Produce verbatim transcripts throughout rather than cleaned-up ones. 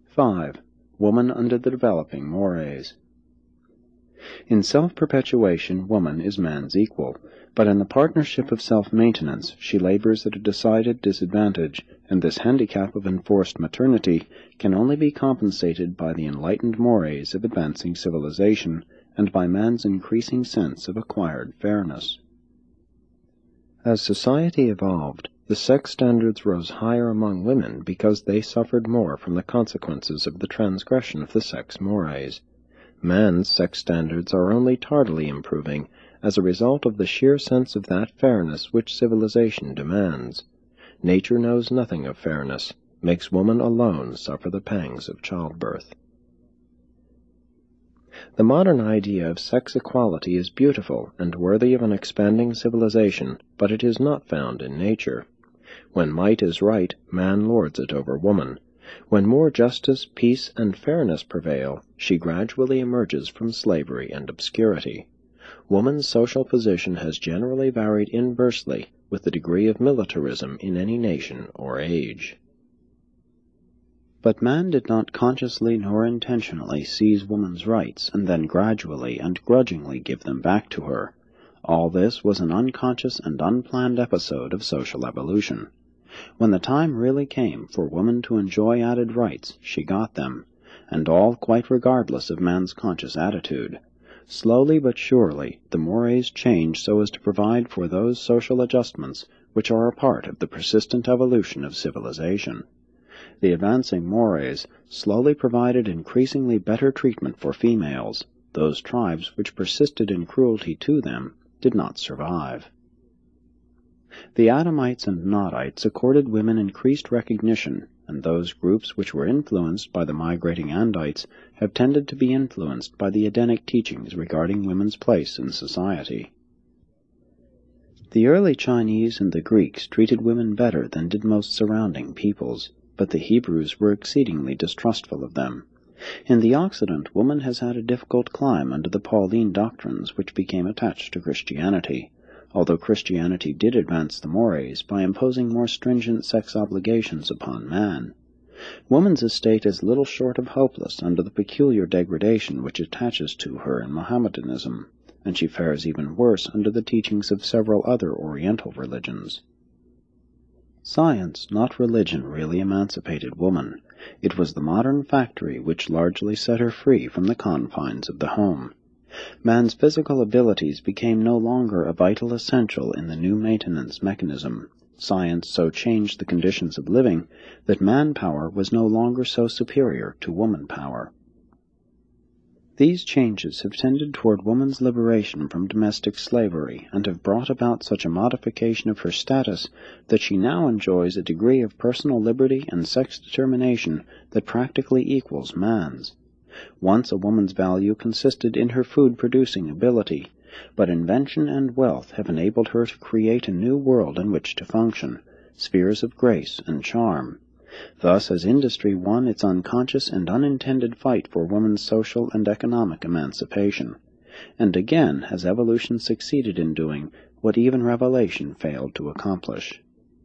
five. Woman under the developing mores. In self-perpetuation, woman is man's equal, but in the partnership of self-maintenance she labors at a decided disadvantage, and this handicap of enforced maternity can only be compensated by the enlightened mores of advancing civilization and by man's increasing sense of acquired fairness. As society evolved, the sex standards rose higher among women because they suffered more from the consequences of the transgression of the sex mores. Man's sex standards are only tardily improving as a result of the sheer sense of that fairness which civilization demands. Nature knows nothing of fairness, makes woman alone suffer the pangs of childbirth. The modern idea of sex equality is beautiful and worthy of an expanding civilization, but it is not found in nature. When might is right, man lords it over woman. When more justice, peace, and fairness prevail, she gradually emerges from slavery and obscurity. Woman's social position has generally varied inversely with the degree of militarism in any nation or age. But man did not consciously nor intentionally seize woman's rights and then gradually and grudgingly give them back to her. All this was an unconscious and unplanned episode of social evolution. When the time really came for woman to enjoy added rights, she got them, and all quite regardless of man's conscious attitude. Slowly but surely, the mores changed so as to provide for those social adjustments which are a part of the persistent evolution of civilization. The advancing mores slowly provided increasingly better treatment for females. Those tribes which persisted in cruelty to them did not survive. The Adamites and Nodites accorded women increased recognition, and those groups which were influenced by the migrating Andites have tended to be influenced by the Edenic teachings regarding women's place in society. The early Chinese and the Greeks treated women better than did most surrounding peoples, but the Hebrews were exceedingly distrustful of them. In the Occident, woman has had a difficult climb under the Pauline doctrines which became attached to Christianity, although Christianity did advance the mores by imposing more stringent sex obligations upon man. Woman's estate is little short of hopeless under the peculiar degradation which attaches to her in Mohammedanism, and she fares even worse under the teachings of several other Oriental religions. Science, not religion, really emancipated woman. It was the modern factory which largely set her free from the confines of the home. Man's physical abilities became no longer a vital essential in the new maintenance mechanism. Science so changed the conditions of living that man-power was no longer so superior to woman-power. These changes have tended toward woman's liberation from domestic slavery and have brought about such a modification of her status that she now enjoys a degree of personal liberty and sex determination that practically equals man's. Once a woman's value consisted in her food-producing ability, but invention and wealth have enabled her to create a new world in which to function, spheres of grace and charm. Thus has industry won its unconscious and unintended fight for woman's social and economic emancipation, and again has evolution succeeded in doing what even revelation failed to accomplish.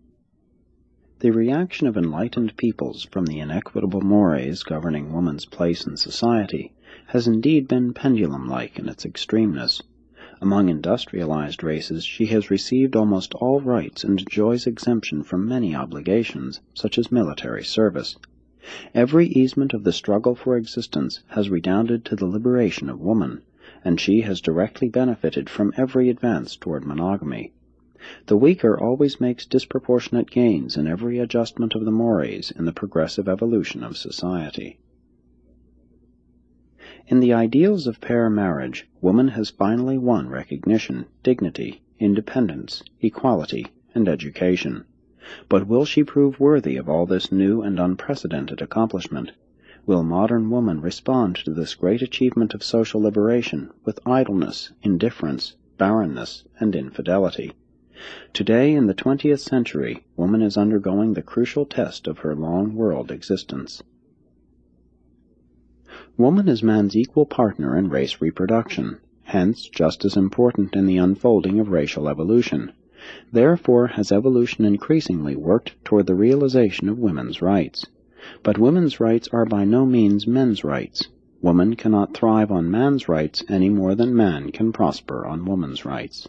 The reaction of enlightened peoples from the inequitable mores governing woman's place in society has indeed been pendulum-like in its extremeness. Among industrialized races she has received almost all rights and enjoys exemption from many obligations, such as military service. Every easement of the struggle for existence has redounded to the liberation of woman, and she has directly benefited from every advance toward monogamy. The weaker always makes disproportionate gains in every adjustment of the mores in the progressive evolution of society. In the ideals of pair marriage, woman has finally won recognition, dignity, independence, equality, and education. But will she prove worthy of all this new and unprecedented accomplishment? Will modern woman respond to this great achievement of social liberation with idleness, indifference, barrenness, and infidelity? Today, in the twentieth century, woman is undergoing the crucial test of her long-world existence. Woman is man's equal partner in race reproduction, hence just as important in the unfolding of racial evolution. Therefore has evolution increasingly worked toward the realization of women's rights. But women's rights are by no means men's rights. Woman cannot thrive on man's rights any more than man can prosper on woman's rights.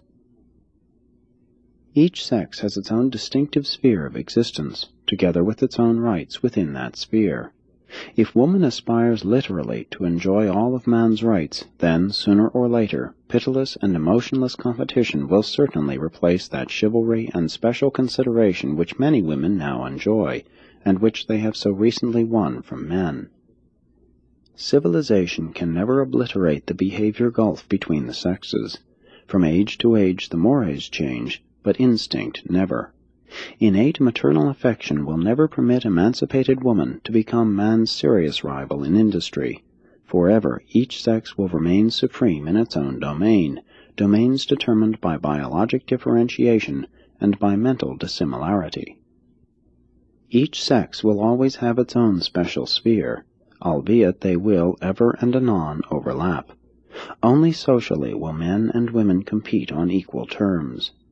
Each sex has its own distinctive sphere of existence, together with its own rights within that sphere. If woman aspires literally to enjoy all of man's rights, then, sooner or later, pitiless and emotionless competition will certainly replace that chivalry and special consideration which many women now enjoy, and which they have so recently won from men. Civilization can never obliterate the behavior gulf between the sexes. From age to age the mores change, but instinct never. Innate maternal affection will never permit emancipated woman to become man's serious rival in industry. Forever each sex will remain supreme in its own domain, domains determined by biologic differentiation and by mental dissimilarity. Each sex will always have its own special sphere, albeit they will ever and anon overlap. Only socially will men and women compete on equal terms.